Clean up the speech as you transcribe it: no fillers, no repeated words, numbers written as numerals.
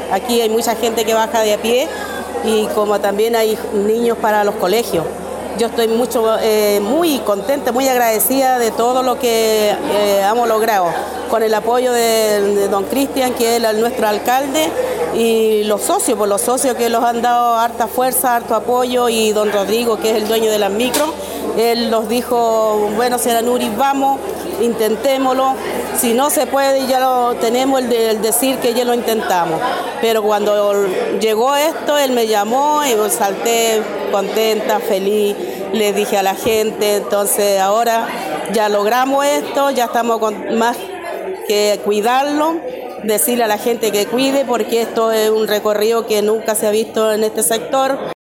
aquí hay mucha gente que baja de a pie y como también hay niños para los colegios. Yo estoy muy contenta, muy agradecida de todo lo que hemos logrado, con el apoyo de don Cristian, que es nuestro alcalde, y los socios que los han dado harta fuerza, harto apoyo, y don Rodrigo, que es el dueño de las micros. Él nos dijo, bueno, señora Nuri, vamos, intentémoslo. Si no se puede, ya lo tenemos el decir que ya lo intentamos. Pero cuando llegó esto, él me llamó y salté contenta, feliz. Le dije a la gente, entonces ahora ya logramos esto, ya estamos con más que cuidarlo, decirle a la gente que cuide, porque esto es un recorrido que nunca se ha visto en este sector.